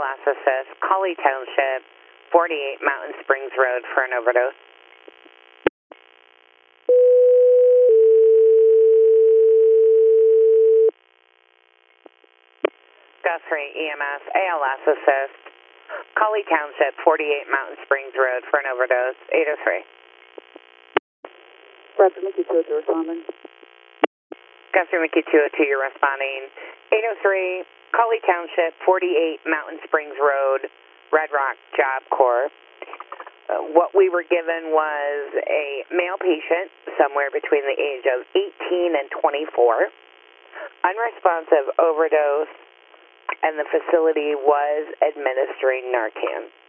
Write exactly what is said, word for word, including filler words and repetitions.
Last Assist, Collie Township, forty-eight Mountain Springs Road for an overdose. Guthrie E M S, A L S Assist, Collie Township, forty-eight Mountain Springs Road for an overdose, eight oh three. Guthrie Mickey two oh two responding. Guthrie Mickey two oh two, you're responding. eight oh three, Collie Township, forty-eight Mountain Springs Road, Red Rock Job Corps. Uh, what we were given was a male patient, somewhere between the age of eighteen and twenty-four, unresponsive overdose, and the facility was administering Narcan.